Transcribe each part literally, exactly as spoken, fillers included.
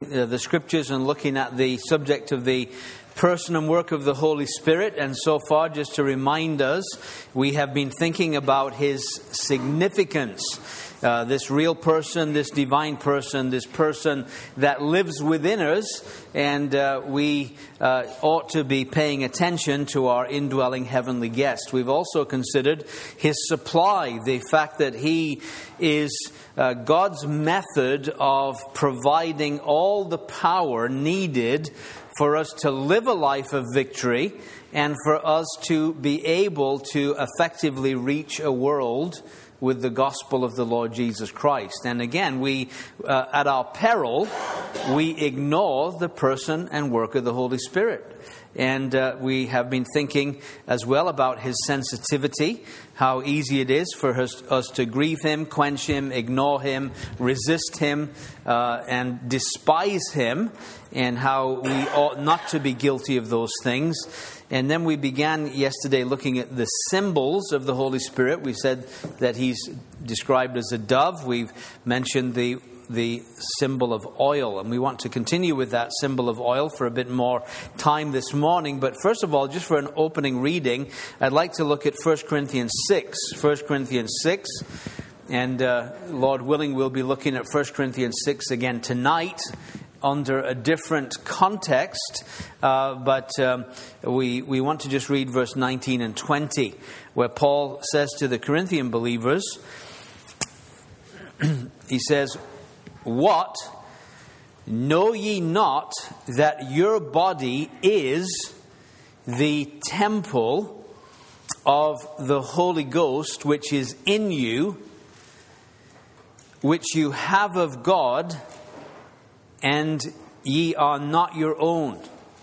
studying uh, the Scriptures and looking at the subject of the person and work of the Holy Spirit. And so far, just to remind us, we have been thinking about His significance. Uh, this real person, this divine person, this person that lives within us, and uh, we uh, ought to be paying attention to our indwelling heavenly guest. We've also considered His supply, the fact that He is uh, God's method of providing all the power needed for us to live a life of victory and for us to be able to effectively reach a world with the gospel of the Lord Jesus Christ. And again, we, uh, at our peril, we ignore the person and work of the Holy Spirit. And uh, we have been thinking as well about His sensitivity, how easy it is for us, us to grieve Him, quench Him, ignore Him, resist Him, uh, and despise Him, and how we ought not to be guilty of those things. And then we began yesterday looking at the symbols of the Holy Spirit. We said that He's described as a dove. We've mentioned the the symbol of oil, and we want to continue with that symbol of oil for a bit more time this morning. But first of all, just for an opening reading, I'd like to look at First Corinthians six. First Corinthians six, and uh, Lord willing, we'll be looking at First Corinthians six again tonight, under a different context, uh, but um, we we want to just read verse nineteen and twenty, where Paul says to the Corinthian believers, he says, "What? Know ye not that your body is the temple of the Holy Ghost, which is in you, which you have of God, and ye are not your own?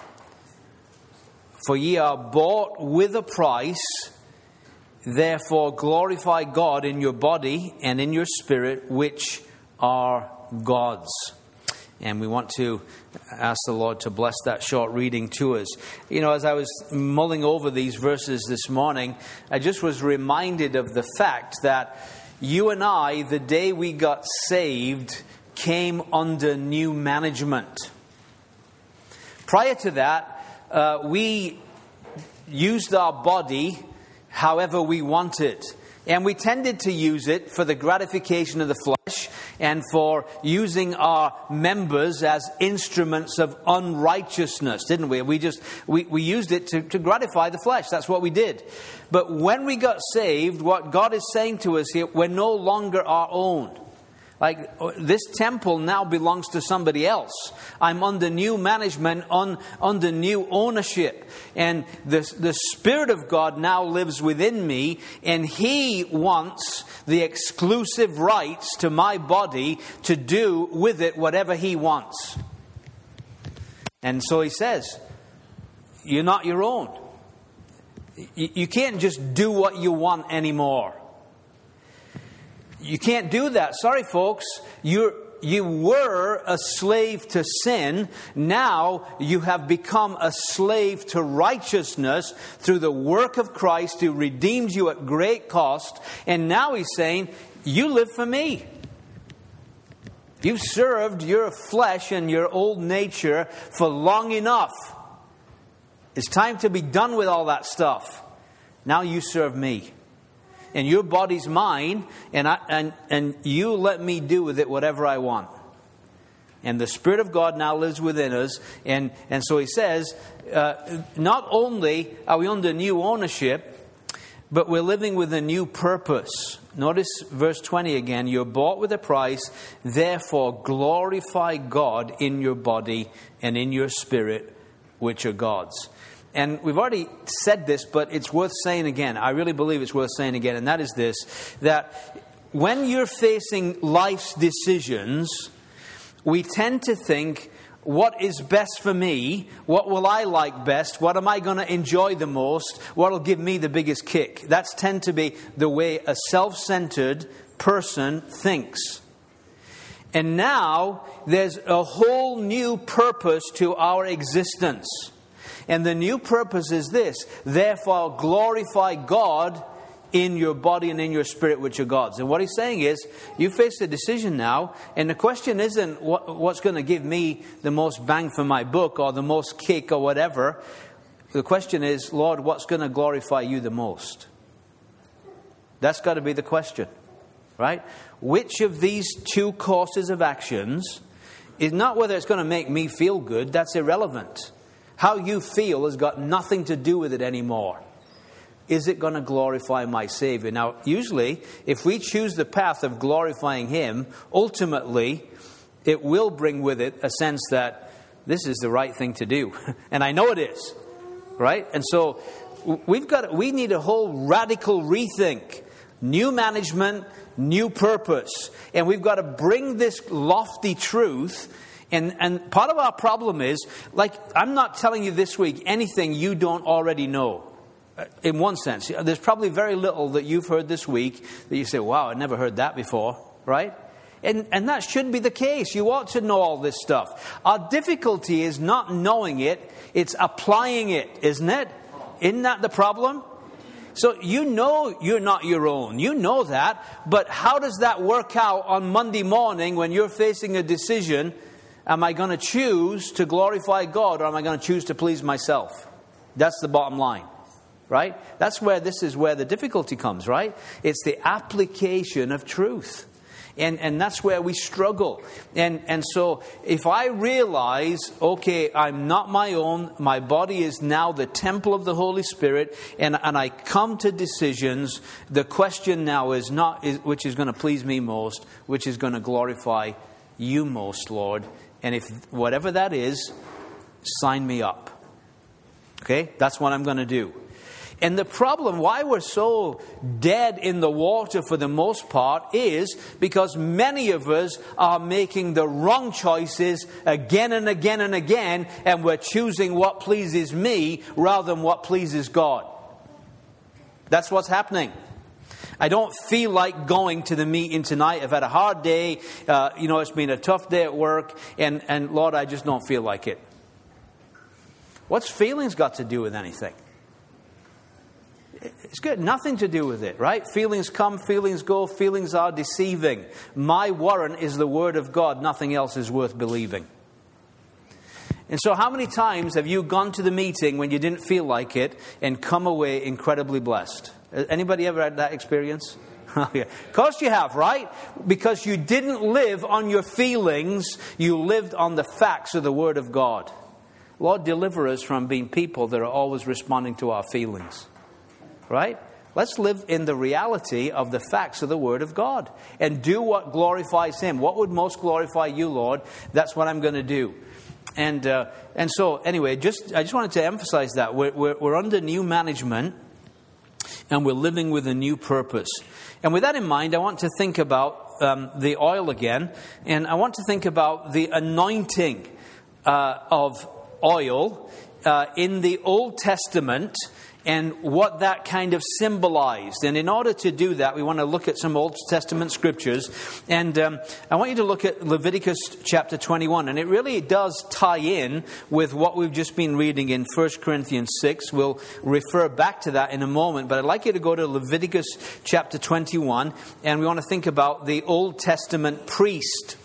For ye are bought with a price. Therefore glorify God in your body and in your spirit, which are God's." And we want to ask the Lord to bless that short reading to us. You know, as I was mulling over these verses this morning, I just was reminded of the fact that you and I, the day we got saved, came under new management. Prior to that, uh, we used our body however we wanted. And we tended to use it for the gratification of the flesh and for using our members as instruments of unrighteousness, didn't we? We just we, we used it to, to gratify the flesh. That's what we did. But when we got saved, what God is saying to us here, we're no longer our own. Like, this temple now belongs to somebody else. I'm under new management, on, under new ownership. And the, the Spirit of God now lives within me, and He wants the exclusive rights to my body to do with it whatever He wants. And so He says, you're not your own. You, you can't just do what you want anymore. You can't do that. Sorry, folks. You're, you were a slave to sin. Now you have become a slave to righteousness through the work of Christ who redeemed you at great cost. And now He's saying, you live for me. You've served your flesh and your old nature for long enough. It's time to be done with all that stuff. Now you serve me. And your body's mine, and I, and and you let me do with it whatever I want. And the Spirit of God now lives within us, and and so He says, uh, not only are we under new ownership, but we're living with a new purpose. Notice verse twenty again. You're bought with a price, therefore glorify God in your body and in your spirit, which are God's. And we've already said this, but it's worth saying again. I really believe it's worth saying again. And that is this, that when you're facing life's decisions, we tend to think, what is best for me? What will I like best? What am I going to enjoy the most? What will give me the biggest kick? That's tend to be the way a self-centered person thinks. And now there's a whole new purpose to our existence. And the new purpose is this: therefore glorify God in your body and in your spirit, which are God's. And what he's saying is, you face a decision now, and the question isn't what, what's going to give me the most bang for my buck or the most kick or whatever. The question is, Lord, what's going to glorify you the most? That's got to be the question, right? Which of these two courses of actions is not whether it's going to make me feel good. That's irrelevant. How you feel has got nothing to do with it anymore. Is it going to glorify my Savior? Now, usually, if we choose the path of glorifying Him, ultimately, it will bring with it a sense that this is the right thing to do. And I know it is, right? And so, we've got, we need a whole radical rethink. New management, new purpose. And we've got to bring this lofty truth. And, and part of our problem is, like, I'm not telling you this week anything you don't already know. In one sense, there's probably very little that you've heard this week that you say, wow, I never heard that before, right? And, and that should be the case. You ought to know all this stuff. Our difficulty is not knowing it, it's applying it, isn't it? Isn't that the problem? So you know you're not your own. You know that. But how does that work out on Monday morning when you're facing a decision? Am I going to choose to glorify God, or am I going to choose to please myself? That's the bottom line. Right? That's where this is where the difficulty comes, right? It's the application of truth. And and that's where we struggle. And and so if I realize, okay, I'm not my own, my body is now the temple of the Holy Spirit, and, and I come to decisions, the question now is not is, which is going to please me most, which is going to glorify you most, Lord. And if whatever that is, sign me up. Okay? That's what I'm going to do. And the problem, why we're so dead in the water for the most part, is because many of us are making the wrong choices again and again and again, and we're choosing what pleases me rather than what pleases God. That's what's happening. I don't feel like going to the meeting tonight. I've had a hard day. Uh, you know, it's been a tough day at work. And, and Lord, I just don't feel like it. What's feelings got to do with anything? It's got nothing to do with it, right? Feelings come, feelings go, feelings are deceiving. My warrant is the Word of God. Nothing else is worth believing. And so how many times have you gone to the meeting when you didn't feel like it and come away incredibly blessed? Anybody ever had that experience? Yeah. Of course you have, right? Because you didn't live on your feelings. You lived on the facts of the Word of God. Lord, deliver us from being people that are always responding to our feelings. Right? Let's live in the reality of the facts of the Word of God and do what glorifies Him. What would most glorify you, Lord? That's what I'm going to do. And uh, and so, anyway, just I just wanted to emphasize that. We're, we're, we're under new management and we're living with a new purpose. And with that in mind, I want to think about um, the oil again. And I want to think about the anointing uh, of oil uh, in the Old Testament, and what that kind of symbolized. And in order to do that, we want to look at some Old Testament scriptures. And um, I want you to look at Leviticus chapter twenty-one. And it really does tie in with what we've just been reading in First Corinthians six. We'll refer back to that in a moment. But I'd like you to go to Leviticus chapter twenty-one. And we want to think about the Old Testament priest.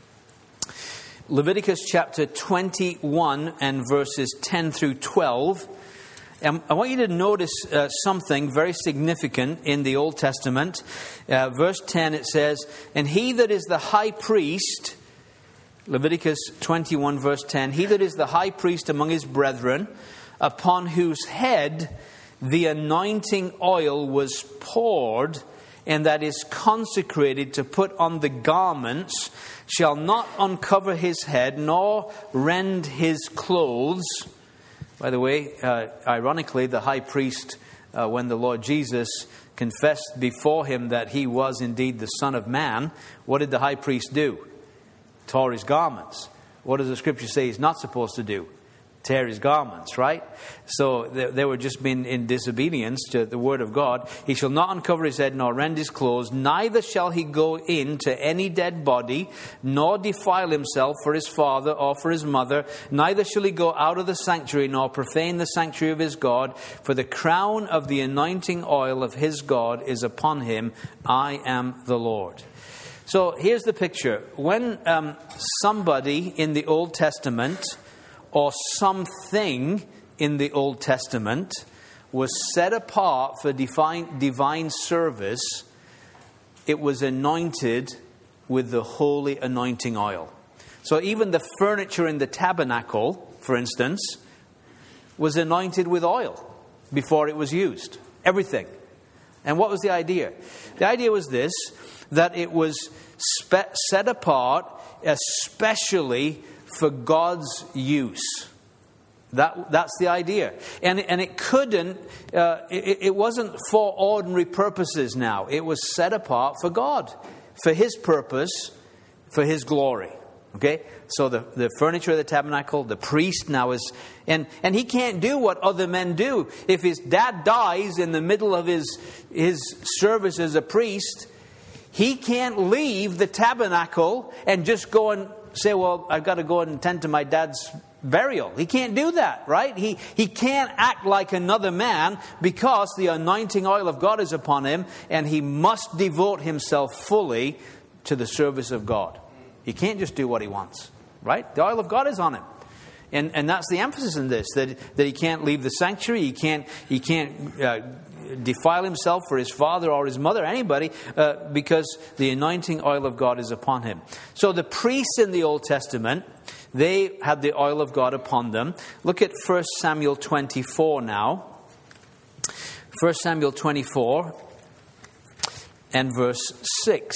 Leviticus chapter twenty-one and verses ten through twelve. And I want you to notice uh, something very significant in the Old Testament. Uh, verse ten, it says, "And he that is the high priest," Leviticus twenty-one, verse ten, "he that is the high priest among his brethren, upon whose head the anointing oil was poured, and that is consecrated to put on the garments, shall not uncover his head, nor rend his clothes." By the way, uh, ironically, the high priest, uh, when the Lord Jesus confessed before him that he was indeed the Son of Man, what did the high priest do? Tore his garments. What does the scripture say he's not supposed to do? tear his garments, right? So they, they were just being in disobedience to the word of God. He shall not uncover his head nor rend his clothes, neither shall he go in to any dead body, nor defile himself for his father or for his mother, neither shall he go out of the sanctuary nor profane the sanctuary of his God, for the crown of the anointing oil of his God is upon him. I am the Lord. So here's the picture. When um, somebody in the Old Testament or something in the Old Testament was set apart for divine, divine service, it was anointed with the holy anointing oil. So even the furniture in the tabernacle, for instance, was anointed with oil before it was used. Everything. And what was the idea? The idea was this, that it was spe- set apart especially for God's use. That that's the idea, and and it couldn't. Uh, it, it wasn't for ordinary purposes. Now it was set apart for God, for His purpose, for His glory. Okay, so the the furniture of the tabernacle, the priest now is, and and he can't do what other men do. If his dad dies in the middle of his his service as a priest, he can't leave the tabernacle and just go and say, well, I've got to go and attend to my dad's burial. He can't do that, right? He he can't act like another man because the anointing oil of God is upon him, and he must devote himself fully to the service of God. He can't just do what he wants, right? The oil of God is on him. And and that's the emphasis in this, that that he can't leave the sanctuary, he can't he can't uh, defile himself for his father or his mother, anybody, uh, because the anointing oil of God is upon him. So the priests in the Old Testament, they had the oil of God upon them. Look at First Samuel twenty-four now. First Samuel twenty-four and verse six.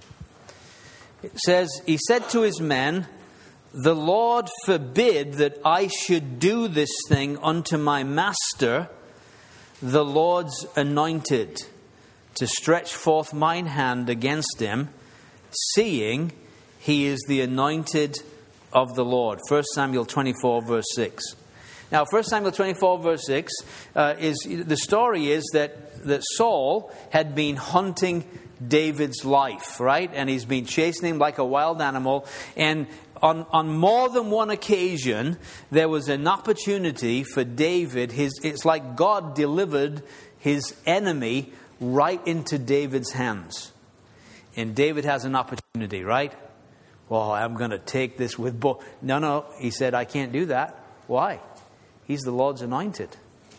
It says, he said to his men, the Lord forbid that I should do this thing unto my master, the Lord's anointed, to stretch forth mine hand against him, seeing he is the anointed of the Lord. First Samuel twenty-four, verse six. Now, First Samuel twenty-four, verse six, uh, is the story is that, that Saul had been hunting David's life, right? And he's been chasing him like a wild animal. And on, on more than one occasion, there was an opportunity for David. His, it's like God delivered his enemy right into David's hands. And David has an opportunity, right? Well, I'm going to take this with both. No, no. He said, I can't do that. Why? He's the Lord's anointed.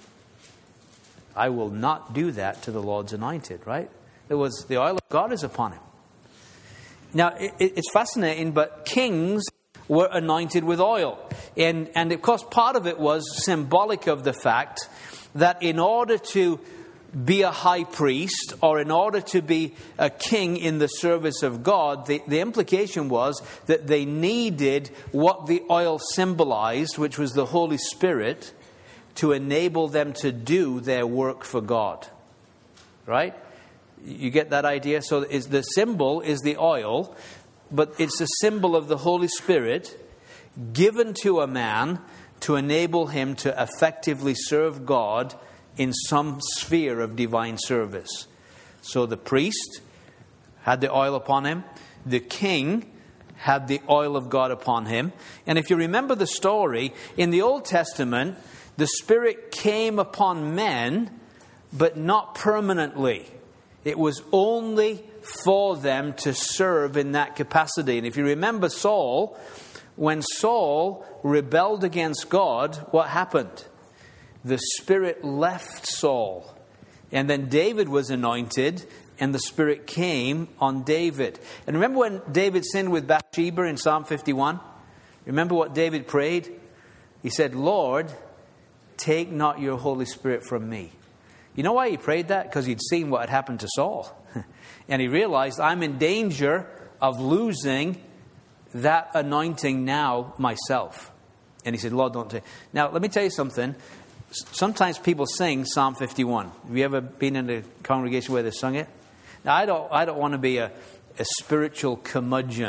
I will not do that to the Lord's anointed, right? It was the oil of God is upon him. Now, it, it's fascinating, but kings were anointed with oil. And, and of course, part of it was symbolic of the fact that in order to be a high priest, or in order to be a king in the service of God, the, the implication was that they needed what the oil symbolized, which was the Holy Spirit, to enable them to do their work for God. Right? You get that idea? So is the symbol is the oil, but it's a symbol of the Holy Spirit given to a man to enable him to effectively serve God in some sphere of divine service. So the priest had the oil upon him. The king had the oil of God upon him. And if you remember the story, in the Old Testament, the Spirit came upon men, but not permanently. It was only for them to serve in that capacity. And if you remember Saul, when Saul rebelled against God, what happened? The Spirit left Saul. And then David was anointed, and the Spirit came on David. And remember when David sinned with Bathsheba in Psalm fifty-one? Remember what David prayed? He said, Lord, take not your Holy Spirit from me. You know why he prayed that? Because he'd seen what had happened to Saul. And he realized, I'm in danger of losing that anointing now myself. And he said, Lord, don't take. Now, let me tell you something. Sometimes people sing Psalm fifty-one. Have you ever been in a congregation where they sung it? Now, I don't I don't want to be a, a spiritual curmudgeon,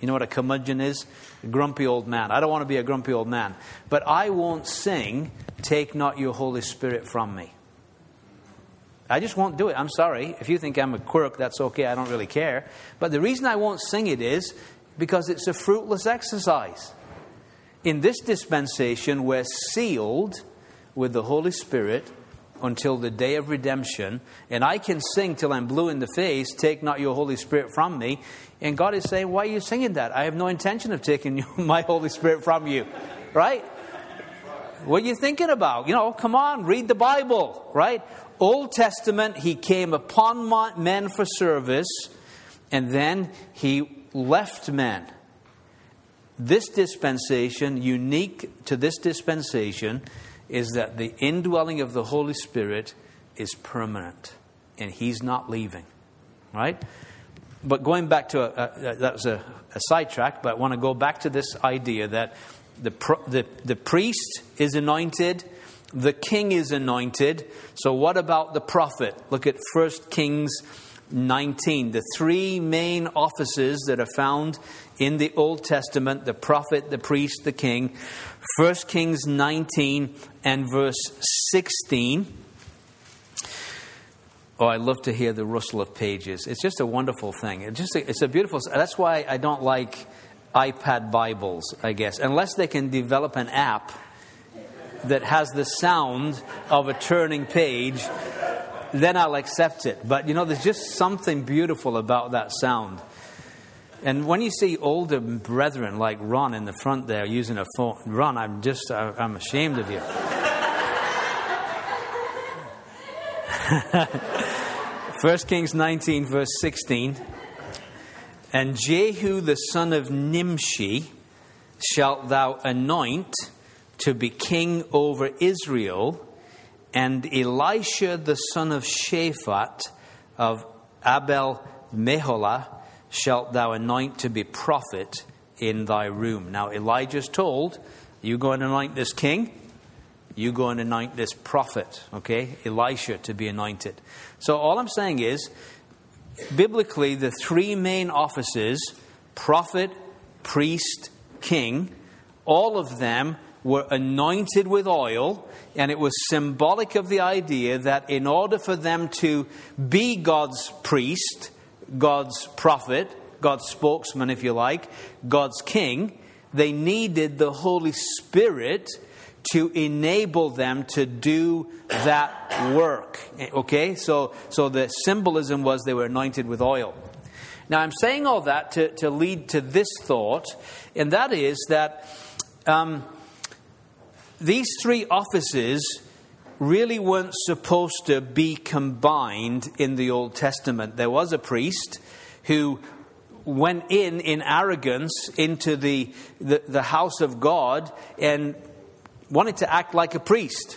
You know what a curmudgeon is? A grumpy old man. I don't want to be a grumpy old man. But I won't sing, "Take not your Holy Spirit from me." I just won't do it. I'm sorry. If you think I'm a quirk, that's okay. I don't really care. But the reason I won't sing it is because it's a fruitless exercise. In this dispensation, we're sealed with the Holy Spirit until the day of redemption. And I can sing till I'm blue in the face, "Take not your Holy Spirit from me." And God is saying, why are you singing that? I have no intention of taking my Holy Spirit from you. Right? What are you thinking about? You know, come on, read the Bible. Right? Old Testament, He came upon men for service, and then He left men. This dispensation, unique to this dispensation, is that the indwelling of the Holy Spirit is permanent, and He's not leaving. Right? But going back to, a, a, that was a, a sidetrack, but I want to go back to this idea that the, the, the priest is anointed, the king is anointed. So what about the prophet? Look at First Kings nineteen. The three main offices that are found in the Old Testament: the prophet, the priest, the king. First Kings nineteen and verse sixteen. Oh, I love to hear the rustle of pages. It's just a wonderful thing. It's just a, it's a beautiful. That's why I don't like iPad Bibles, I guess, unless they can develop an app that has the sound of a turning page. Then I'll accept it. But, you know, there's just something beautiful about that sound. And when you see older brethren like Ron in the front there using a phone, Ron, I'm just, I'm ashamed of you. First Kings nineteen, verse sixteen. And Jehu the son of Nimshi shalt thou anoint to be king over Israel, and Elisha the son of Shaphat of Abel Meholah shalt thou anoint to be prophet in thy room. Now Elijah's told, you go and anoint this king, you go and anoint this prophet, okay? Elisha to be anointed. So all I'm saying is, biblically, the three main offices, prophet, priest, king, all of them were anointed with oil, and it was symbolic of the idea that in order for them to be God's priest, God's prophet, God's spokesman, if you like, God's king, they needed the Holy Spirit to enable them to do that work. Okay? So, so the symbolism was they were anointed with oil. Now, I'm saying all that to, to lead to this thought, and that is that um, these three offices really weren't supposed to be combined in the Old Testament. There was a priest who went in in arrogance into the, the, the house of God and wanted to act like a priest.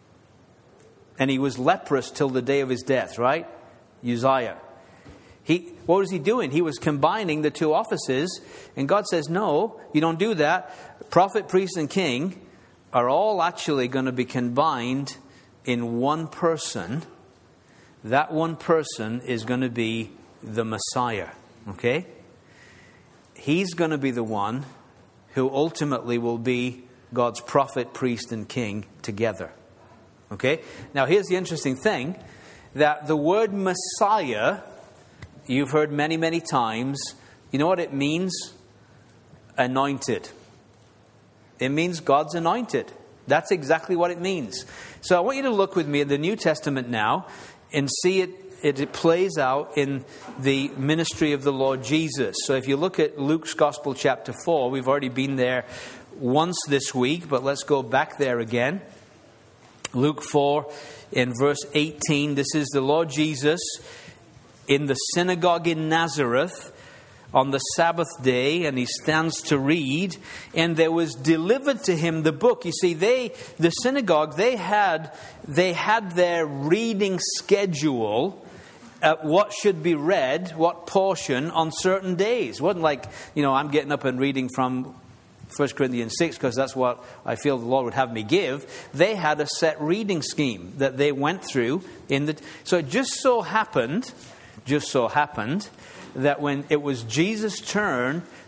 And he was leprous till the day of his death, right? Uzziah. He, what was he doing? He was combining the two offices. And God says, no, you don't do that. Prophet, priest, and king are all actually going to be combined in one person. That one person is going to be the Messiah. Okay? He's going to be the one who ultimately will be God's prophet, priest, and king together. Okay? Now here's the interesting thing, that the word Messiah, you've heard many, many times. You know what it means? Anointed. It means God's anointed. That's exactly what it means. So I want you to look with me at the New Testament now and see it, it, it plays out in the ministry of the Lord Jesus. So if you look at Luke's Gospel chapter four, we've already been there once this week, but let's go back there again. Luke four in verse eighteen. This is the Lord Jesus in the synagogue in Nazareth on the Sabbath day, and he stands to read, and there was delivered to him the book. You see, they, the synagogue, they had, they had their reading schedule at what should be read, what portion on certain days. It wasn't like, you know, I'm getting up and reading from First Corinthians six because that's what I feel the Lord would have me give. They had a set reading scheme that they went through in the. So it just so happened, just so happened that when it was Jesus' turn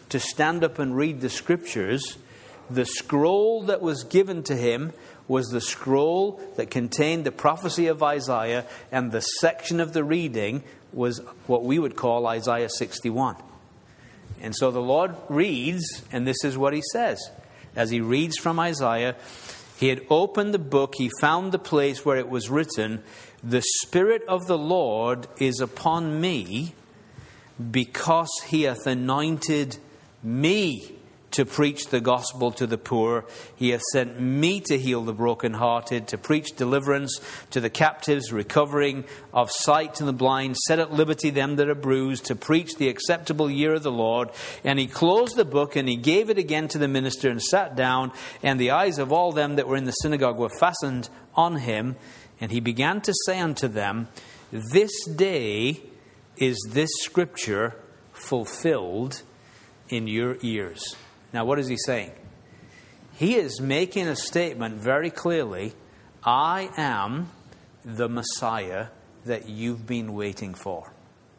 to stand up and read the scriptures, the scroll that was given to him was the scroll that contained the prophecy of Isaiah, and the section of the reading was what we would call Isaiah sixty-one. And so the Lord reads, and this is what he says. As he reads from Isaiah, he had opened the book, he found the place where it was written, "The Spirit of the Lord is upon me, because he hath anointed me to preach the gospel to the poor. He hath sent me to heal the brokenhearted, to preach deliverance to the captives, recovering of sight to the blind, set at liberty them that are bruised, to preach the acceptable year of the Lord." And he closed the book, and he gave it again to the minister, and sat down, and the eyes of all them that were in the synagogue were fastened on him. And he began to say unto them, "This day is this scripture fulfilled in your ears." Now, what is he saying? He is making a statement very clearly. I am the Messiah that you've been waiting for.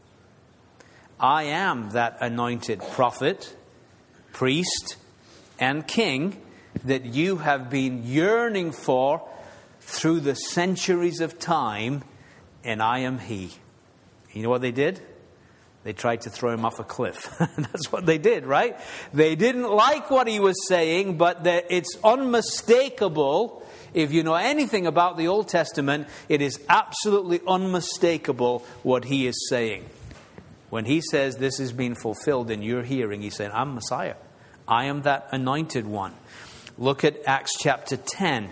I am that anointed prophet, priest, and king that you have been yearning for through the centuries of time, and I am he. You know what they did? They tried to throw him off a cliff. That's what they did, right? They didn't like what he was saying, but it's unmistakable. If you know anything about the Old Testament, it is absolutely unmistakable what he is saying. When he says this has been fulfilled in your hearing, he's saying, I'm Messiah. I am that anointed one. Look at Acts chapter ten.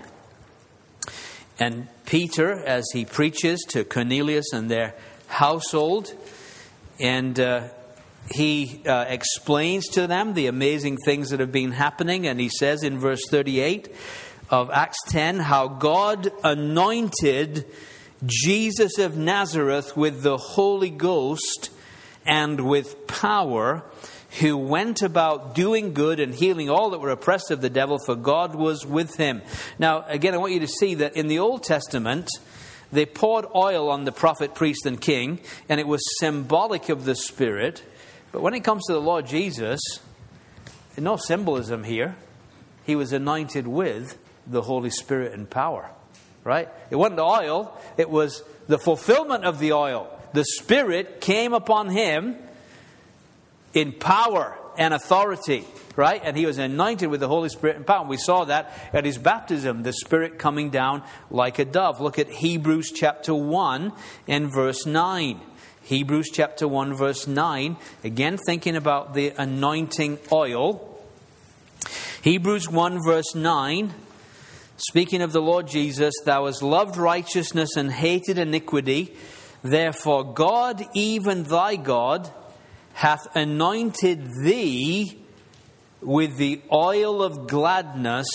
And Peter, as he preaches to Cornelius and their household, and uh, he uh, explains to them the amazing things that have been happening. And he says in verse thirty-eight of Acts ten, how God anointed Jesus of Nazareth with the Holy Ghost and with power, who went about doing good and healing all that were oppressed of the devil, for God was with him. Now, again, I want you to see that in the Old Testament, they poured oil on the prophet, priest, and king, and it was symbolic of the Spirit. But when it comes to the Lord Jesus, there's no symbolism here. He was anointed with the Holy Spirit and power, right? It wasn't the oil, it was the fulfillment of the oil. The Spirit came upon him in power and authority, right? And he was anointed with the Holy Spirit and power. And we saw that at his baptism, the Spirit coming down like a dove. Look at Hebrews chapter one and verse nine. Hebrews chapter one verse nine. Again, thinking about the anointing oil. Hebrews one verse nine. Speaking of the Lord Jesus, thou hast loved righteousness and hated iniquity. Therefore God, even thy God, hath anointed thee with the oil of gladness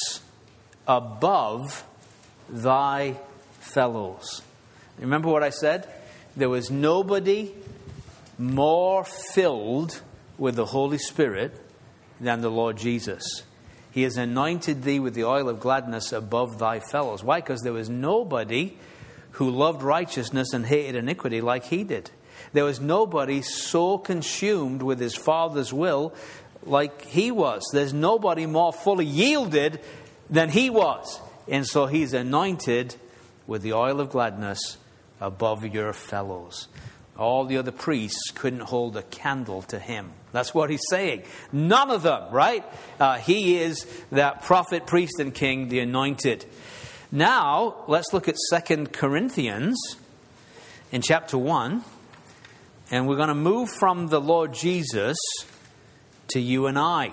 above thy fellows. Remember what I said? There was nobody more filled with the Holy Spirit than the Lord Jesus. He has anointed thee with the oil of gladness above thy fellows. Why? Because there was nobody who loved righteousness and hated iniquity like he did. There was nobody so consumed with his Father's will like he was. There's nobody more fully yielded than he was. And so he's anointed with the oil of gladness above your fellows. All the other priests couldn't hold a candle to him. That's what he's saying. None of them, right? Uh, he is that prophet, priest, and king, the anointed. Now, let's look at Second Corinthians in chapter one. And we're going to move from the Lord Jesus to you and I.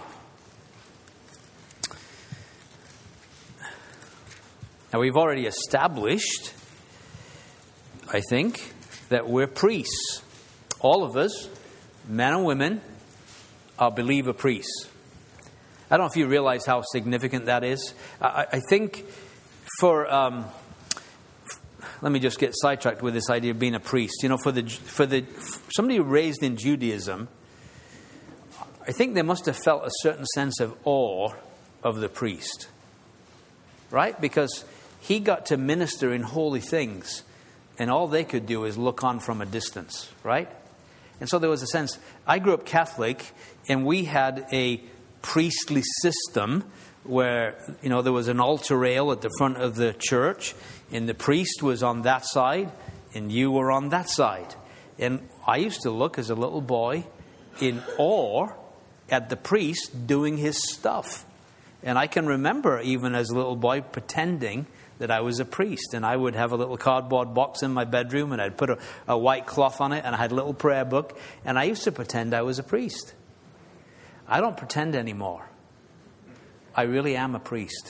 Now, we've already established, I think, that we're priests. All of us, men and women, are believer priests. I don't know if you realize how significant that is. I, I think for... Um, Let me just get sidetracked with this idea of being a priest. You know, for the for the somebody raised in Judaism, I think they must have felt a certain sense of awe of the priest, right? Because he got to minister in holy things, and all they could do is look on from a distance, right? And so there was a sense, I grew up Catholic, and we had a priestly system where, you know, there was an altar rail at the front of the church, and the priest was on that side, and you were on that side. And I used to look as a little boy in awe at the priest doing his stuff. And I can remember even as a little boy pretending that I was a priest. And I would have a little cardboard box in my bedroom, and I'd put a, a white cloth on it, and I had a little prayer book. And I used to pretend I was a priest. I don't pretend anymore. I really am a priest.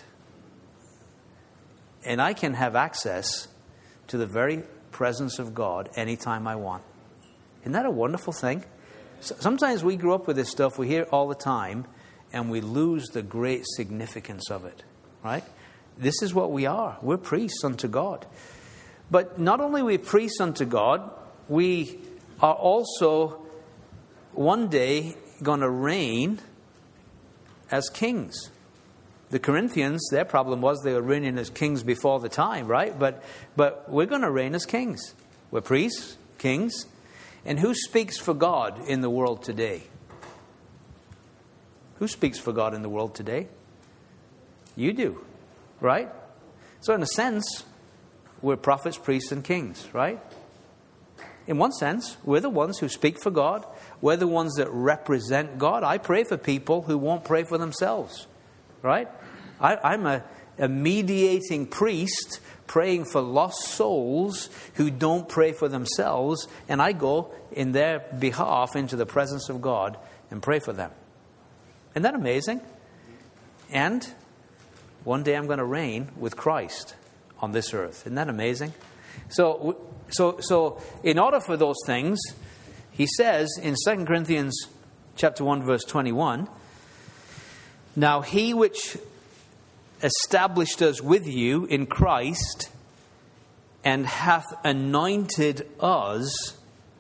And I can have access to the very presence of God anytime I want. Isn't that a wonderful thing? Sometimes we grow up with this stuff, we hear it all the time, and we lose the great significance of it, right? This is what we are. We're priests unto God. But not only are we priests unto God, we are also one day going to reign as kings. The Corinthians, their problem was they were reigning as kings before the time, right? But but we're going to reign as kings. We're priests, kings. And who speaks for God in the world today? Who speaks for God in the world today? You do, right? So in a sense, we're prophets, priests, and kings, right? In one sense, we're the ones who speak for God. We're the ones that represent God. I pray for people who won't pray for themselves, right? I, I'm a, a mediating priest praying for lost souls who don't pray for themselves, and I go in their behalf into the presence of God and pray for them. Isn't that amazing? And one day I'm going to reign with Christ on this earth. Isn't that amazing? So, so, so in order for those things, he says in Second Corinthians chapter one, verse twenty-one, now he which established us with you in Christ and hath anointed us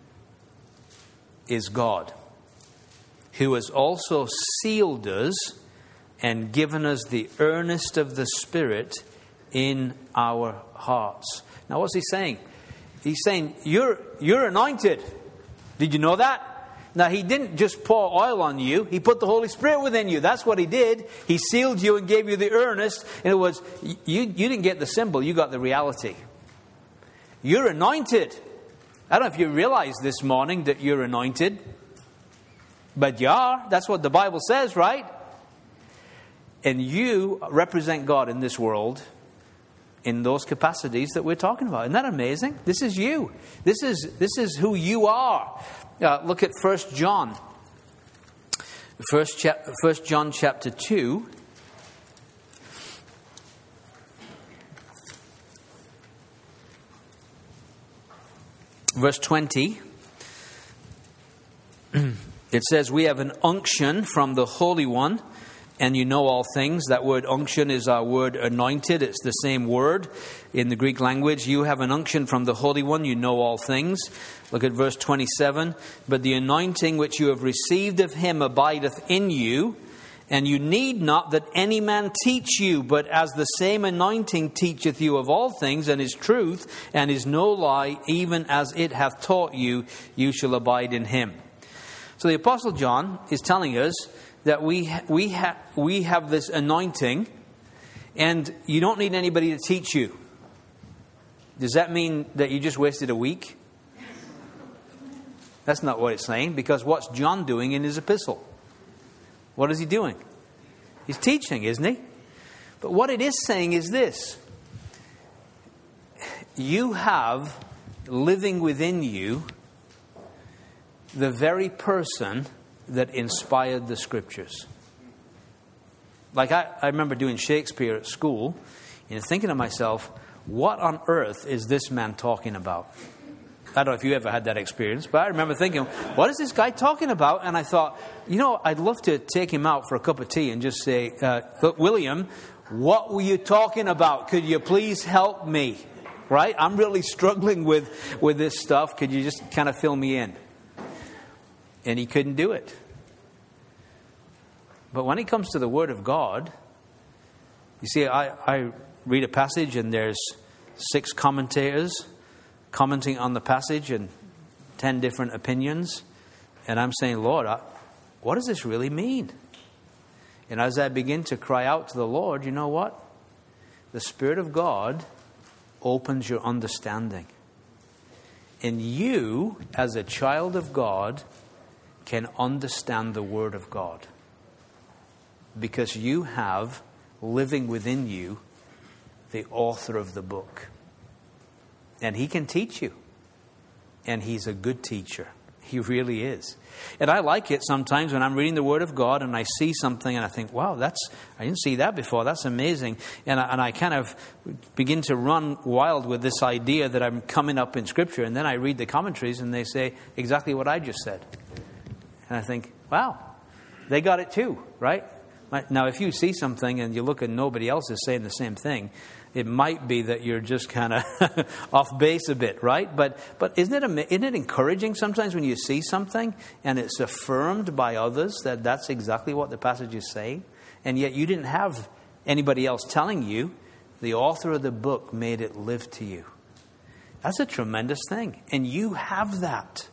is God, who has also sealed us and given us the earnest of the Spirit in our hearts. Now what's he saying? He's saying, you're, you're anointed. Did you know that? Now, he didn't just pour oil on you. He put the Holy Spirit within you. That's what he did. He sealed you and gave you the earnest. And it was, you, you didn't get the symbol, you got the reality. You're anointed. I don't know if you realize this morning that you're anointed. But you are. That's what the Bible says, right? And you represent God in this world in those capacities that we're talking about. Isn't that amazing? This is you. This is, this is who you are. Uh, look at First John. First, chap- First John chapter two. Verse twenty. It says, we have an unction from the Holy One, and you know all things. That word unction is our word anointed. It's the same word in the Greek language. You have an unction from the Holy One. You know all things. Look at verse twenty-seven. But the anointing which you have received of him abideth in you, and you need not that any man teach you, but as the same anointing teacheth you of all things, and is truth, and is no lie, even as it hath taught you, you shall abide in him. So the Apostle John is telling us that we we have we have this anointing, and you don't need anybody to teach you. Does that mean that you just wasted a week? That's not what it's saying, because what's John doing in his epistle? What is he doing? He's teaching, isn't he? But what it is saying is this: you have living within you the very person that inspired the Scriptures. Like I, I remember doing Shakespeare at school and thinking to myself, what on earth is this man talking about? I don't know if you ever had that experience, but I remember thinking, what is this guy talking about? And I thought, you know, I'd love to take him out for a cup of tea and just say, uh, look, William, what were you talking about? Could you please help me? Right? I'm really struggling with, with this stuff. Could you just kind of fill me in? And he couldn't do it. But when it comes to the Word of God, you see, I, I read a passage and there's six commentators commenting on the passage and ten different opinions. And I'm saying, Lord, I, what does this really mean? And as I begin to cry out to the Lord, you know what? The Spirit of God opens your understanding. And you, as a child of God, can understand the Word of God. Because you have living within you the author of the book. And He can teach you. And He's a good teacher. He really is. And I like it sometimes when I'm reading the Word of God and I see something and I think, wow, that's I didn't see that before. That's amazing. And I, and I kind of begin to run wild with this idea that I'm coming up in Scripture. And then I read the commentaries and they say exactly what I just said. And I think, wow, they got it too, right? Now, if you see something and you look and nobody else is saying the same thing, it might be that you're just kind of off base a bit, right? But but isn't it isn't it encouraging sometimes when you see something and it's affirmed by others that that's exactly what the passage is saying, and yet you didn't have anybody else telling you? The author of the book made it live to you. That's a tremendous thing, and you have that,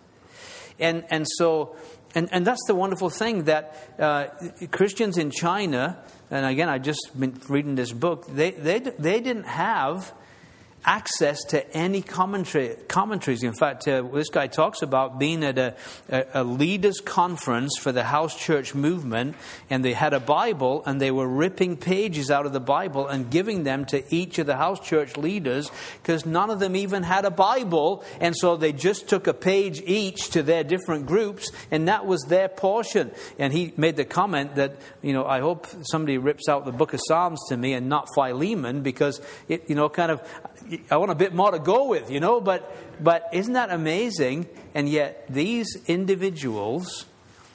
and and so. And, and that's the wonderful thing that uh, Christians in China, and again, I've just been reading this book, they they they didn't have access to any commentary commentaries. In fact, uh, this guy talks about being at a, a, a leaders' conference for the house church movement, and they had a Bible, and they were ripping pages out of the Bible and giving them to each of the house church leaders because none of them even had a Bible, and so they just took a page each to their different groups, and that was their portion. And he made the comment that, you know, I hope somebody rips out the book of Psalms to me and not Philemon, because it, you know, kind of, I want a bit more to go with, you know, but but isn't that amazing? And yet these individuals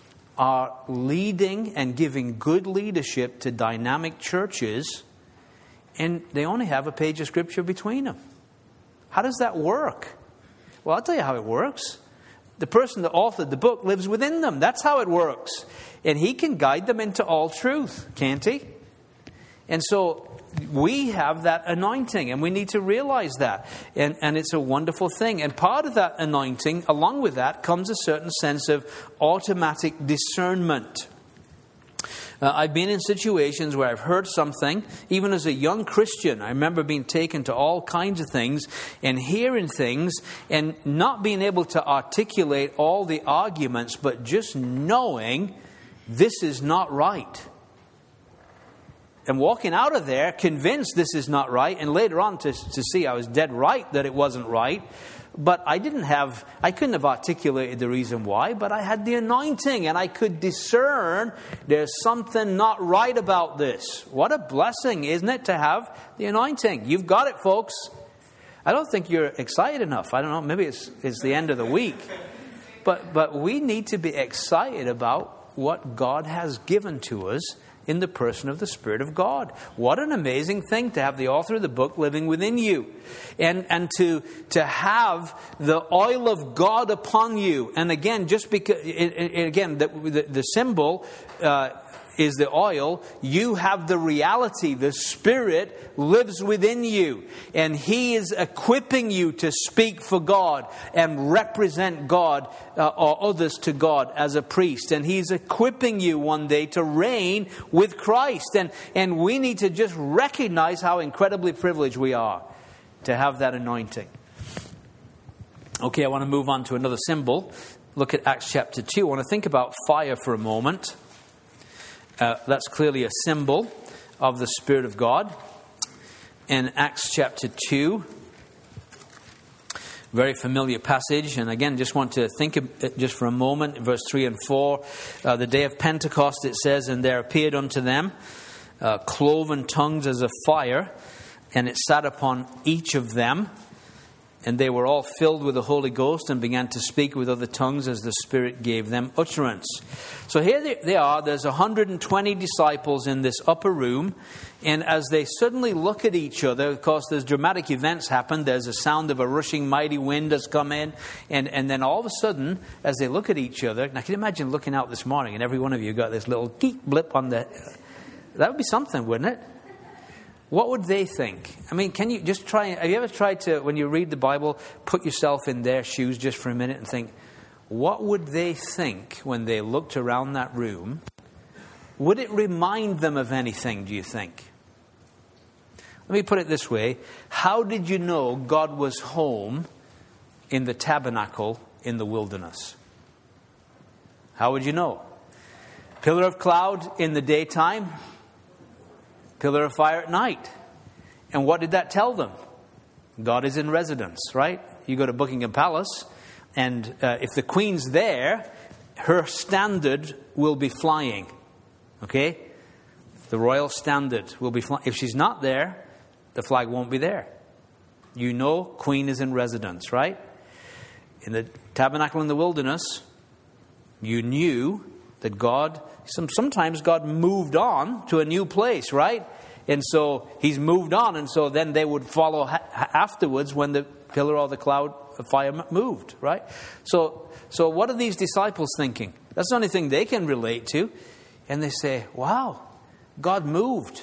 are leading and giving good leadership to dynamic churches, and they only have a page of Scripture between them. How does that work? Well, I'll tell you how it works. The person that authored the book lives within them. That's how it works. And He can guide them into all truth, can't He? And so we have that anointing, and we need to realize that. And, and it's a wonderful thing. And part of that anointing, along with that, comes a certain sense of automatic discernment. Uh, I've been in situations where I've heard something, even as a young Christian. I remember being taken to all kinds of things and hearing things and not being able to articulate all the arguments, but just knowing this is not right. And walking out of there convinced this is not right, and later on to, to see I was dead right that it wasn't right. But I didn't have, I couldn't have articulated the reason why, but I had the anointing and I could discern there's something not right about this. What a blessing, isn't it, to have the anointing? You've got it, folks. I don't think you're excited enough. I don't know, maybe it's, it's the end of the week. But, but we need to be excited about what God has given to us in the person of the Spirit of God. What an amazing thing to have the author of the book living within you. And and to to have the oil of God upon you. And again, just because, it, it, again, the, the, the symbol uh, is the oil. You have the reality. The Spirit lives within you. And He is equipping you to speak for God and represent God uh, or others to God as a priest. And He's equipping you one day to reign with Christ. And, and we need to just recognize how incredibly privileged we are to have that anointing. Okay, I want to move on to another symbol. Look at Acts chapter two. I want to think about fire for a moment. Uh, that's clearly a symbol of the Spirit of God. In Acts chapter two, very familiar passage. And again, just want to think of it just for a moment. Verse three and four, uh, the day of Pentecost, it says, and there appeared unto them uh, cloven tongues as of fire, and it sat upon each of them. And they were all filled with the Holy Ghost and began to speak with other tongues as the Spirit gave them utterance. So here they, they are. There's one hundred twenty disciples in this upper room. And as they suddenly look at each other, of course, there's dramatic events happen. There's a sound of a rushing mighty wind has come in. And, and then all of a sudden, as they look at each other, now can you imagine looking out this morning and every one of you got this little geek blip on the... That would be something, wouldn't it? What would they think? I mean, can you just try... Have you ever tried to, when you read the Bible, put yourself in their shoes just for a minute and think, what would they think when they looked around that room? Would it remind them of anything, do you think? Let me put it this way. How did you know God was home in the tabernacle in the wilderness? How would you know? Pillar of cloud in the daytime, pillar of fire at night. And what did that tell them? God is in residence, right? You go to Buckingham Palace, and uh, if the Queen's there, her standard will be flying. Okay? The royal standard will be flying. If she's not there, the flag won't be there. You know Queen is in residence, right? In the tabernacle in the wilderness, you knew that God, some, sometimes God moved on to a new place, right? And so he's moved on, and so then they would follow ha- afterwards when the pillar or the cloud of fire moved, right? So, so what are these disciples thinking? That's the only thing they can relate to. And they say, wow, God moved.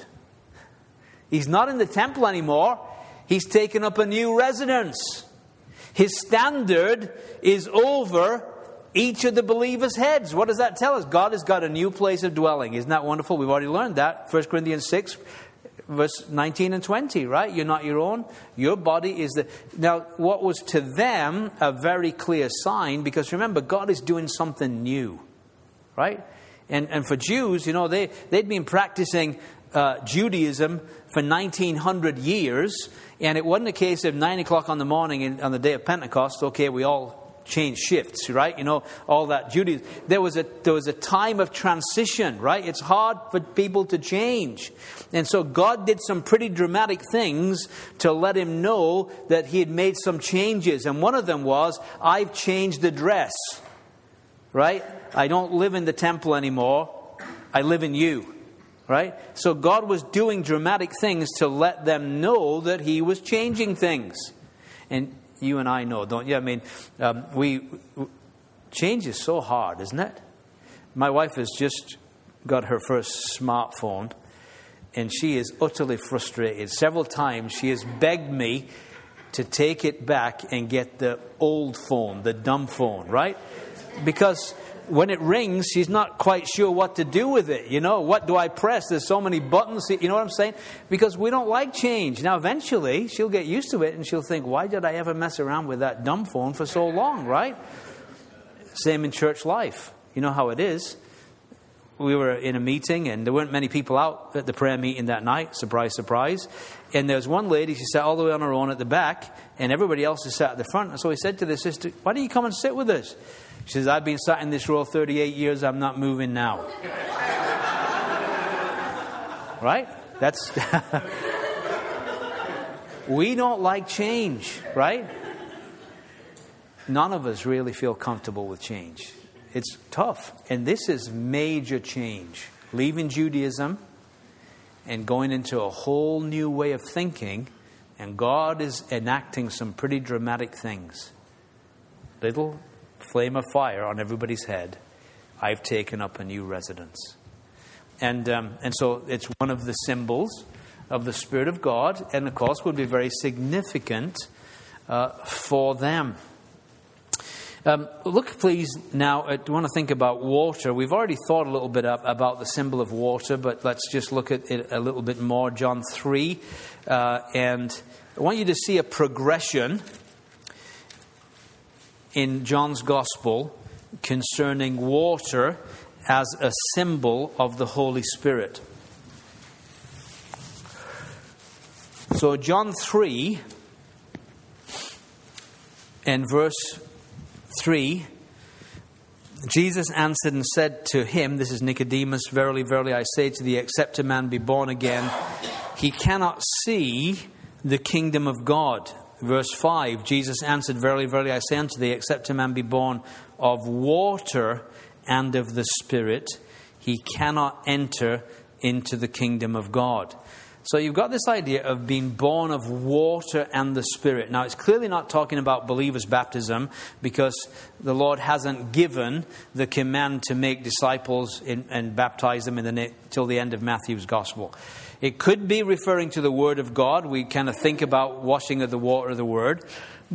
He's not in the temple anymore. He's taken up a new residence. His standard is over each of the believers' heads. What does that tell us? God has got a new place of dwelling. Isn't that wonderful? We've already learned that. First Corinthians six, verse nineteen and twenty, right? You're not your own. Your body is the... Now, what was to them a very clear sign, because remember, God is doing something new, right? And and for Jews, you know, they, they'd been practicing uh, Judaism for nineteen hundred years. And it wasn't a case of nine o'clock on the morning in, on the day of Pentecost, okay, we all change shifts, right? You know, all that Judaism. There was a there was a time of transition, right? It's hard for people to change. And so God did some pretty dramatic things to let him know that he had made some changes. And one of them was, I've changed the dress, right? I don't live in the temple anymore. I live in you, right? So God was doing dramatic things to let them know that he was changing things. And you and I know, don't you? I mean, um, we change is so hard, isn't it? My wife has just got her first smartphone, and she is utterly frustrated. Several times she has begged me to take it back and get the old phone, the dumb phone, right? Because when it rings, she's not quite sure what to do with it. You know, what do I press? There's so many buttons. You know what I'm saying? Because we don't like change. Now, eventually, she'll get used to it and she'll think, why did I ever mess around with that dumb phone for so long, right? Same in church life. You know how it is. We were in a meeting and there weren't many people out at the prayer meeting that night. Surprise, surprise. And there was one lady, she sat all the way on her own at the back, and everybody else is sat at the front. And so he said to the sister, why don't you come and sit with us? She says, I've been sat in this row thirty-eight years. I'm not moving now. Right? That's... We don't like change, right? None of us really feel comfortable with change. It's tough. And this is major change. Leaving Judaism and going into a whole new way of thinking. And God is enacting some pretty dramatic things. Little flame of fire on everybody's head. I've taken up a new residence. And um, and so it's one of the symbols of the Spirit of God. And of course would be very significant uh, for them. Um, look, please, now, I want to think about water. We've already thought a little bit up about the symbol of water, but let's just look at it a little bit more. John three. Uh, and I want you to see a progression in John's Gospel concerning water as a symbol of the Holy Spirit. So John three and verse three, Jesus answered and said to him, this is Nicodemus, verily, verily, I say to thee, except a man be born again, he cannot see the kingdom of God. Verse five, Jesus answered, verily, verily, I say unto thee, except a man be born of water and of the Spirit, he cannot enter into the kingdom of God. So you've got this idea of being born of water and the Spirit. Now, it's clearly not talking about believers' baptism, because the Lord hasn't given the command to make disciples in, and baptize them in the till the end of Matthew's Gospel. It could be referring to the Word of God. We kind of think about washing of the water of the Word. But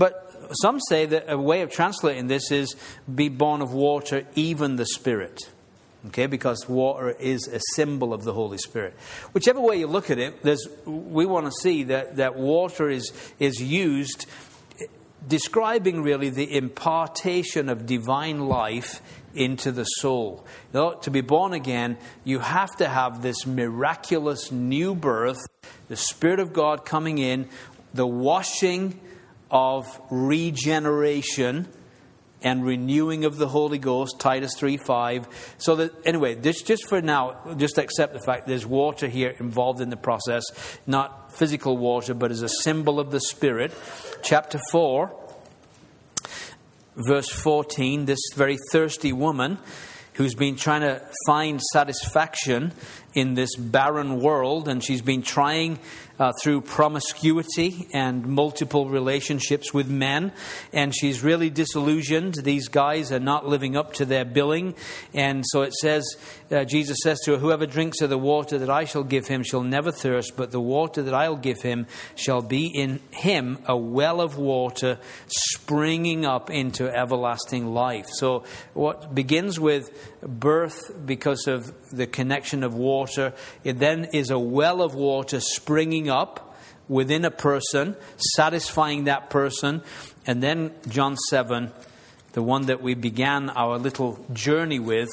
some say that a way of translating this is be born of water, even the Spirit. Okay, because water is a symbol of the Holy Spirit. Whichever way you look at it, there's, we want to see that, that water is, is used describing really the impartation of divine life into the soul. You know, to be born again, you have to have this miraculous new birth, the Spirit of God coming in, the washing of regeneration and renewing of the Holy Ghost, Titus three five. So that, anyway, this, just for now, just accept the fact there's water here involved in the process, not physical water, but as a symbol of the Spirit. Chapter four, verse fourteen, this very thirsty woman who's been trying to find satisfaction in this barren world, and she's been trying uh, through promiscuity and multiple relationships with men, and she's really disillusioned. These guys are not living up to their billing, and so it says, uh, Jesus says to her, whoever drinks of the water that I shall give him shall never thirst, but the water that I'll give him shall be in him a well of water springing up into everlasting life. So what begins with birth because of the connection of water, it then is a well of water springing up within a person, satisfying that person. And then John seven, the one that we began our little journey with,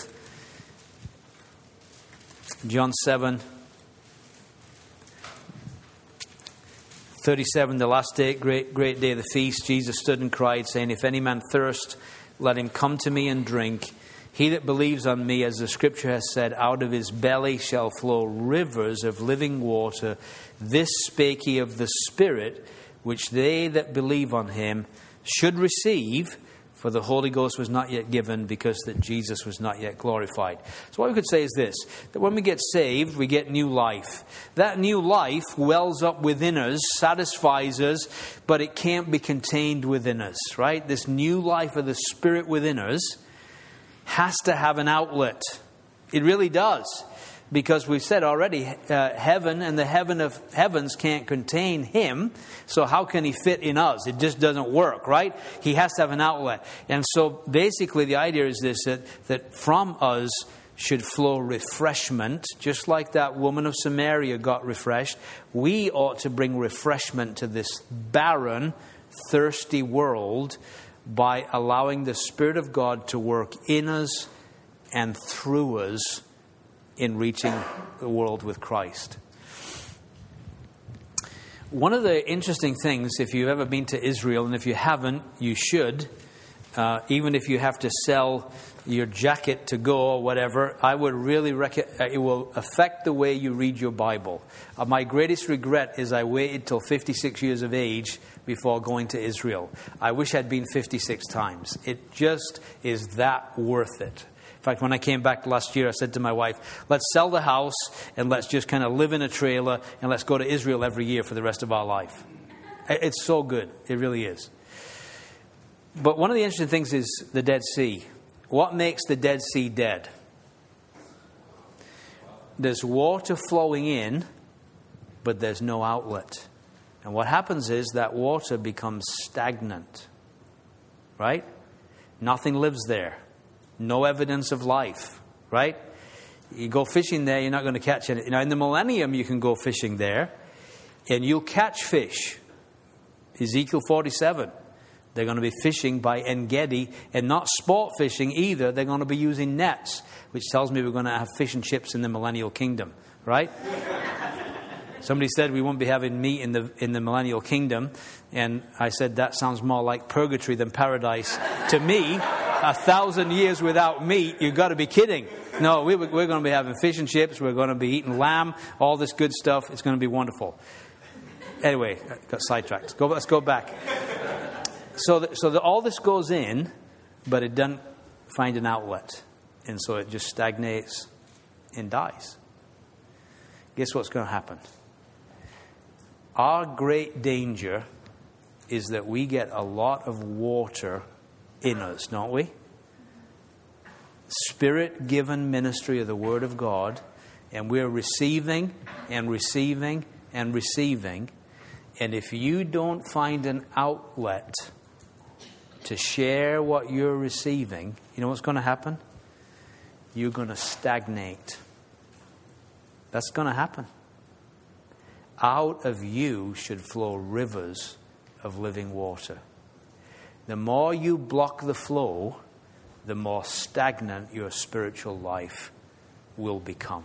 John seven, thirty-seven, the last day, great, great day of the feast, Jesus stood and cried, saying, if any man thirst, let him come to me and drink. He that believes on me, as the scripture has said, out of his belly shall flow rivers of living water. This spake he of the Spirit, which they that believe on him should receive, for the Holy Ghost was not yet given, because that Jesus was not yet glorified. So what we could say is this, that when we get saved, we get new life. That new life wells up within us, satisfies us, but it can't be contained within us, right? This new life of the Spirit within us has to have an outlet. It really does. Because we've said already, uh, heaven and the heaven of heavens can't contain him. So how can he fit in us? It just doesn't work, right? He has to have an outlet. And so basically the idea is this, that, that from us should flow refreshment. Just like that woman of Samaria got refreshed, we ought to bring refreshment to this barren, thirsty world by allowing the Spirit of God to work in us and through us in reaching the world with Christ. One of the interesting things, if you've ever been to Israel, and if you haven't, you should, uh, even if you have to sell your jacket to go or whatever, I would really recommend, it will affect the way you read your Bible. Uh, my greatest regret is I waited till fifty-six years of age before going to Israel. I wish I'd been fifty-six times. It just is that worth it. In fact, when I came back last year, I said to my wife, let's sell the house and let's just kind of live in a trailer and let's go to Israel every year for the rest of our life. It's so good. It really is. But one of the interesting things is the Dead Sea. What makes the Dead Sea dead? There's water flowing in, but there's no outlet. And what happens is that water becomes stagnant. Right? Nothing lives there. No evidence of life. Right? You go fishing there, you're not going to catch anything. Now, in the millennium, you can go fishing there, and you'll catch fish. Ezekiel forty-seven. They're going to be fishing by En-Gedi, and not sport fishing either. They're going to be using nets, which tells me we're going to have fish and chips in the millennial kingdom, right? Somebody said we won't be having meat in the in the millennial kingdom, and I said that sounds more like purgatory than paradise to me. A thousand years without meat, you've got to be kidding. No, we, we're going to be having fish and chips. We're going to be eating lamb, all this good stuff. It's going to be wonderful. Anyway, I got sidetracked. Go, let's go back. So, the, so the, all this goes in, but it doesn't find an outlet. And so it just stagnates and dies. Guess what's going to happen? Our great danger is that we get a lot of water in us, don't we? Spirit-given ministry of the Word of God. And we're receiving and receiving and receiving. And if you don't find an outlet to share what you're receiving, you know what's going to happen? You're going to stagnate. That's going to happen. Out of you should flow rivers of living water. The more you block the flow, the more stagnant your spiritual life will become.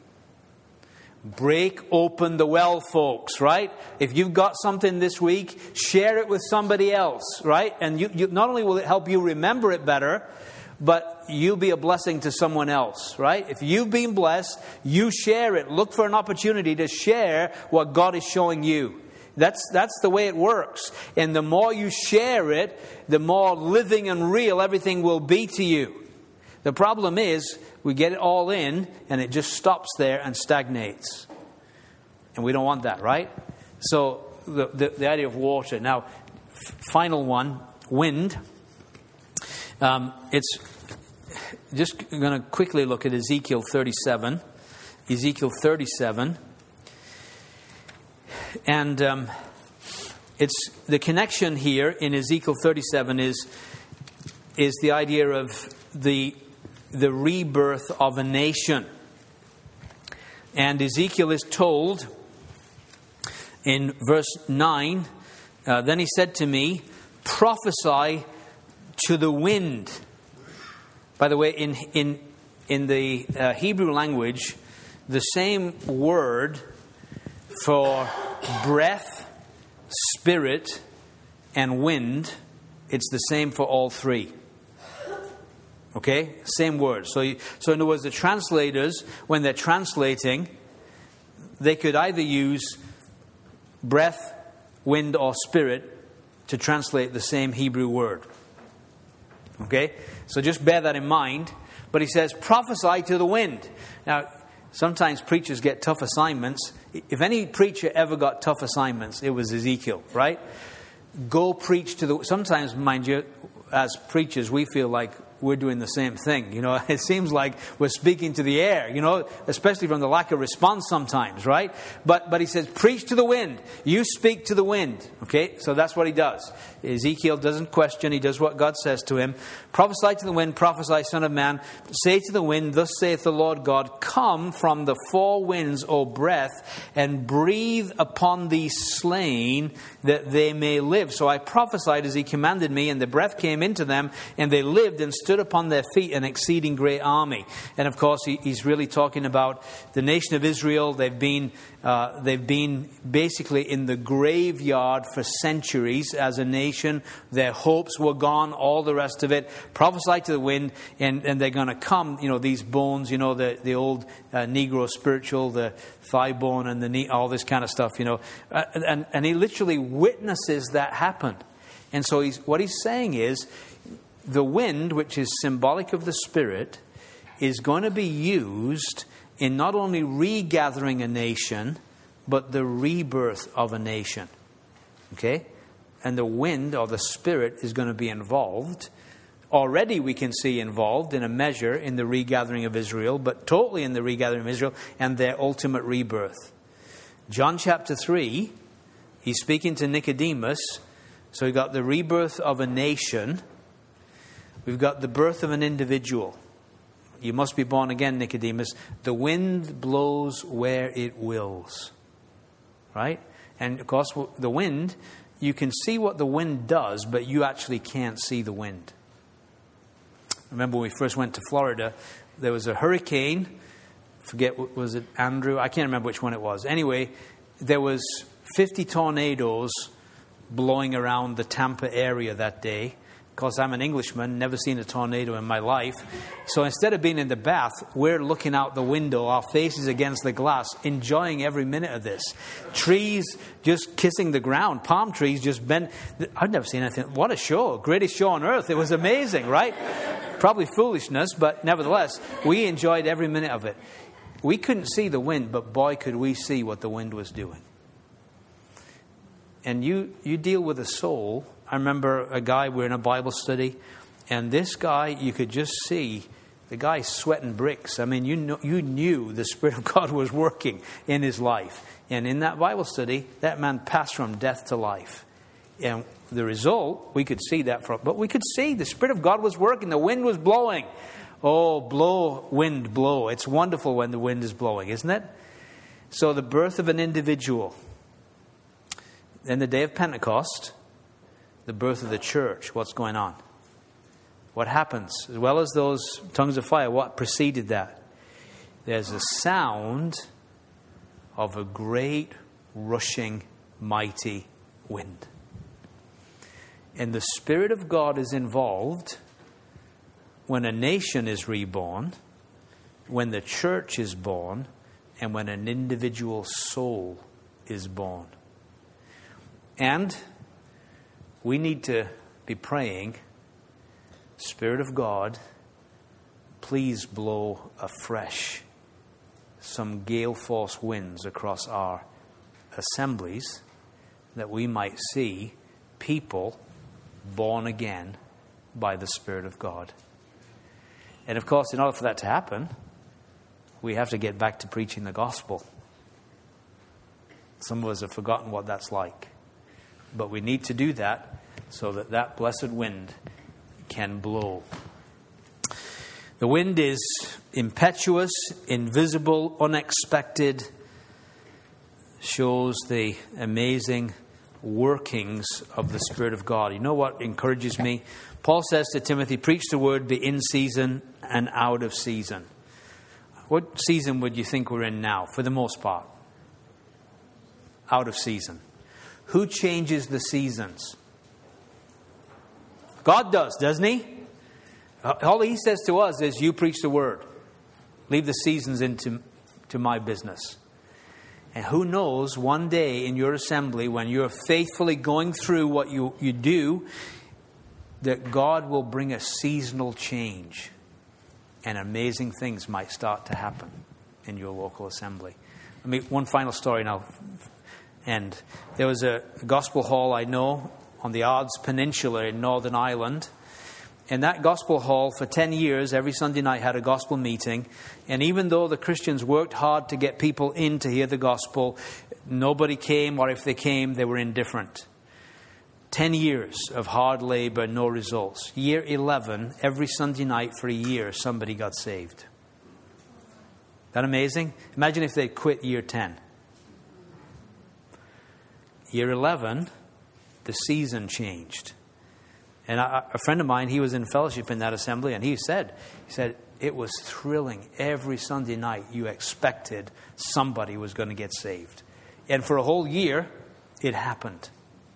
Break open the well, folks, right? If you've got something this week, share it with somebody else, right? And you, you not only will it help you remember it better, but you'll be a blessing to someone else, right? If you've been blessed, you share it. Look for an opportunity to share what God is showing you. That's that's the way it works. And the more you share it, the more living and real everything will be to you. The problem is, we get it all in, and it just stops there and stagnates. And we don't want that, right? So, the, the, the idea of water. Now, f- final one, wind. Um, it's just going to quickly look at Ezekiel thirty-seven. Ezekiel thirty-seven. And um, it's the connection here in Ezekiel thirty-seven is, is the idea of the the rebirth of a nation. And Ezekiel is told in verse nine, uh, then he said to me, prophesy to the wind. By the way, in in in the uh, Hebrew language, the same word for breath, spirit, and wind, it's the same for all three. Okay? Same word. So, you, so in other words, the translators, when they're translating, they could either use breath, wind, or spirit to translate the same Hebrew word. Okay? So just bear that in mind. But he says, prophesy to the wind. Now, sometimes preachers get tough assignments. If any preacher ever got tough assignments, it was Ezekiel, right? Go preach to the... Sometimes, mind you, as preachers, we feel like we're doing the same thing. You know, it seems like we're speaking to the air, you know, especially from the lack of response sometimes, right? But but he says, preach to the wind. You speak to the wind. Okay, so that's what he does. Ezekiel doesn't question. He does what God says to him. Prophesy to the wind, prophesy, son of man. Say to the wind, thus saith the Lord God, come from the four winds, O breath, and breathe upon these slain, that they may live. So I prophesied as he commanded me, and the breath came into them, and they lived and stood upon their feet, an exceeding great army. And of course, he, he's really talking about the nation of Israel. They've been uh, they've been basically in the graveyard for centuries as a nation. Their hopes were gone, all the rest of it. Prophesy to the wind, and, and they're going to come, you know, these bones, you know, the, the old uh, Negro spiritual, the thigh bone and the knee, all this kind of stuff, you know. Uh, and, and he literally witnesses that happen. And so he's, what he's saying is, the wind, which is symbolic of the Spirit, is going to be used in not only regathering a nation, but the rebirth of a nation. Okay? And the wind, or the Spirit, is going to be involved. Already we can see involved in a measure in the regathering of Israel, but totally in the regathering of Israel and their ultimate rebirth. John chapter three, he's speaking to Nicodemus. So we've got the rebirth of a nation. We've got the birth of an individual. You must be born again, Nicodemus. The wind blows where it wills. Right? And of course, the wind, you can see what the wind does, but you actually can't see the wind. Remember when we first went to Florida, there was a hurricane. Forget, was it Andrew? I can't remember which one it was. Anyway, there was fifty tornadoes blowing around the Tampa area that day. Because I'm an Englishman, never seen a tornado in my life. So instead of being in the bath, we're looking out the window, our faces against the glass, enjoying every minute of this. Trees just kissing the ground, palm trees just bent. I've never seen anything. What a show. Greatest show on earth. It was amazing, right? Probably foolishness, but nevertheless, we enjoyed every minute of it. We couldn't see the wind, but boy, could we see what the wind was doing. And you, you deal with a soul. I remember a guy, we were in a Bible study, and this guy, you could just see, the guy's sweating bricks. I mean, you know, you knew the Spirit of God was working in his life. And in that Bible study, that man passed from death to life And the result, we could see that from, but we could see the Spirit of God was working. The wind was blowing. Oh, blow, wind, blow. It's wonderful when the wind is blowing, isn't it? So the birth of an individual. Then the day of Pentecost, the birth of the church. What's going on? What happens? As well as those tongues of fire, what preceded that? There's a sound of a great, rushing, mighty wind. And the Spirit of God is involved when a nation is reborn, when the church is born, and when an individual soul is born. And we need to be praying, Spirit of God, please blow afresh some gale force winds across our assemblies, that we might see people born again by the Spirit of God. And of course, in order for that to happen, we have to get back to preaching the gospel. Some of us have forgotten what that's like. But we need to do that so that that blessed wind can blow. The wind is impetuous, invisible, unexpected, shows the amazing workings of the Spirit of God. You know what encourages me? Paul says to Timothy, preach the word, be in season and out of season. What season would you think we're in now, for the most part? Out of season. Who changes the seasons? God does, doesn't He? All He says to us is, you preach the word. Leave the seasons into to my business. And who knows, one day in your assembly, when you're faithfully going through what you, you do, that God will bring a seasonal change. And amazing things might start to happen in your local assembly. I mean, one final story now. And there was a gospel hall I know on the Ards Peninsula in Northern Ireland. And that gospel hall for ten years, every Sunday night had a gospel meeting. And even though the Christians worked hard to get people in to hear the gospel, nobody came, or if they came, they were indifferent. Ten years of hard labor, no results. Year eleven, every Sunday night for a year, somebody got saved. Isn't that amazing? Imagine if they'd quit year ten. Year eleven, the season changed. And I, a friend of mine, he was in fellowship in that assembly, and he said, he said, it was thrilling. Every Sunday night you expected somebody was going to get saved. And for a whole year, it happened.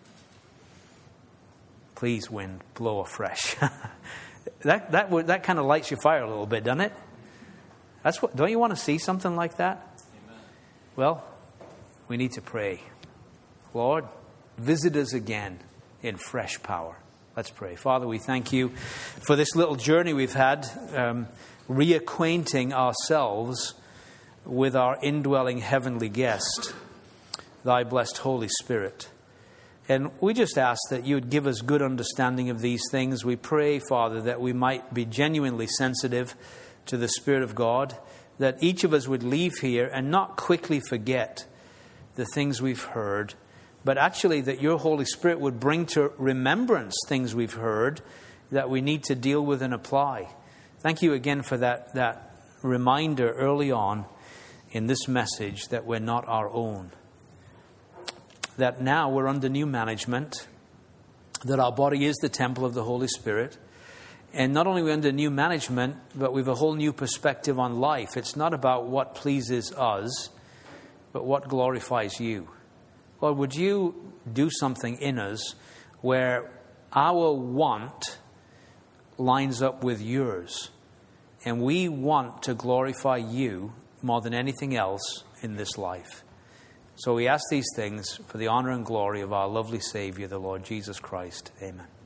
Please, wind, blow afresh. that that that kind of lights your fire a little bit, doesn't it? That's what. Don't you want to see something like that? Amen. Well, we need to pray. Lord, visit us again in fresh power. Let's pray. Father, we thank you for this little journey we've had, um, reacquainting ourselves with our indwelling heavenly guest, thy blessed Holy Spirit. And we just ask that you would give us good understanding of these things. We pray, Father, that we might be genuinely sensitive to the Spirit of God, that each of us would leave here and not quickly forget the things we've heard, but actually that your Holy Spirit would bring to remembrance things we've heard that we need to deal with and apply. Thank you again for that, that reminder early on in this message that we're not our own. That now we're under new management, that our body is the temple of the Holy Spirit. And not only are we under new management, but we have a whole new perspective on life. It's not about what pleases us, but what glorifies you. Lord, would you do something in us where our want lines up with yours, and we want to glorify you more than anything else in this life. So we ask these things for the honor and glory of our lovely Savior, the Lord Jesus Christ. Amen.